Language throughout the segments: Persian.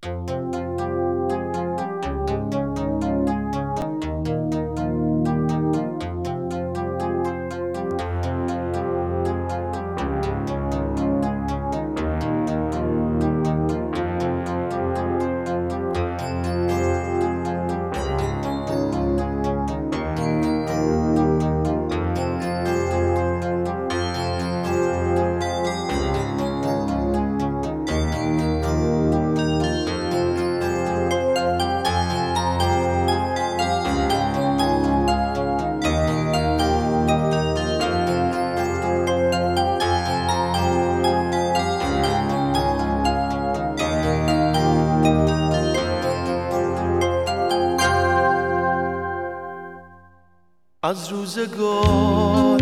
از روزگار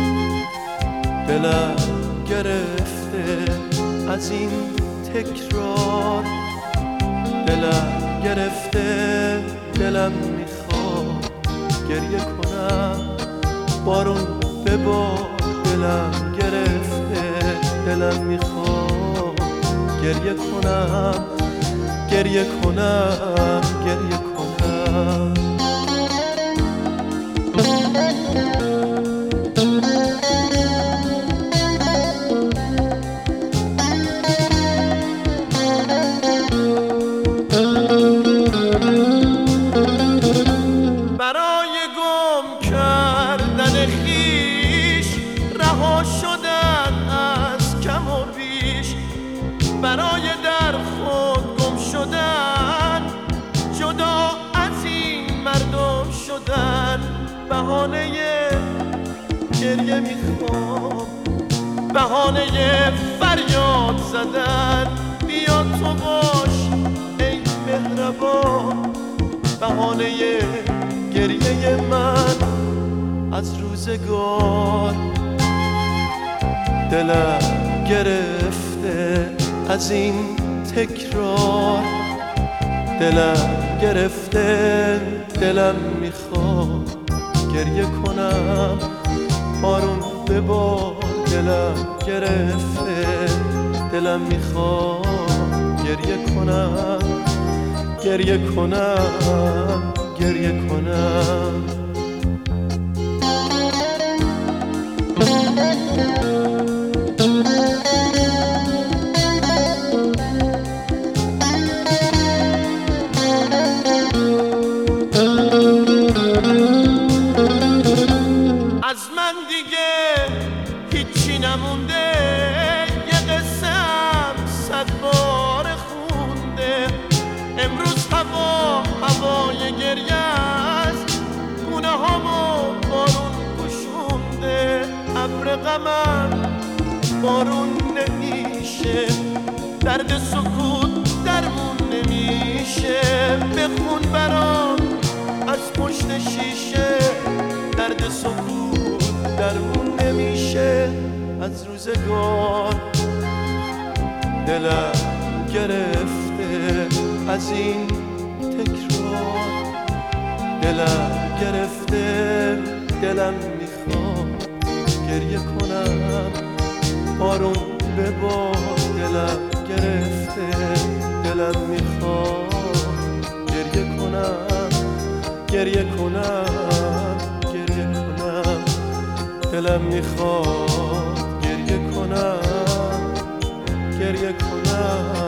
دلم گرفته، از این تکرار دلم گرفته. دلم میخواد گریه کنم، بارون ببار. دلم گرفته، دلم میخواد گریه کنم، گریه کنم، گریه کنم. برای گم کردن خویش رها شدن از کم و بیش، برای در خود گم شدن، جدا از این مردم شدن. بهانه گریه میخوام، بهانه فریاد زدن. بیا تو باش ای مهربان، بهانه گریه من. از روزگار دلم گرفته، از این تکرار دلم گرفته. دلم میخواد گریه کنم، بارون ببار. دلم گرفته، دلم میخواد گریه کنم، گریه کنم، گریه کنم. از من دیگه هیچی نمونده، یه قصه‌ام 100 بار خونده. امروز هوای گریه است، گونه هامو بارون پوشونده. ابر غمم بارون نمیشه، درد سکوت درمون نمیشه. بخون برام از پشت شیشه، درد سکوت درمون نمیشه. از روزگار دلم گرفته، از این تکرار دلم گرفته. دلم میخواد گریه کنم، بارون ببار. دلم گرفته، دلم میخواد گریه کنم، گریه کنم، گریه کنم. دلم میخواد گریه کنم، گریه کنم.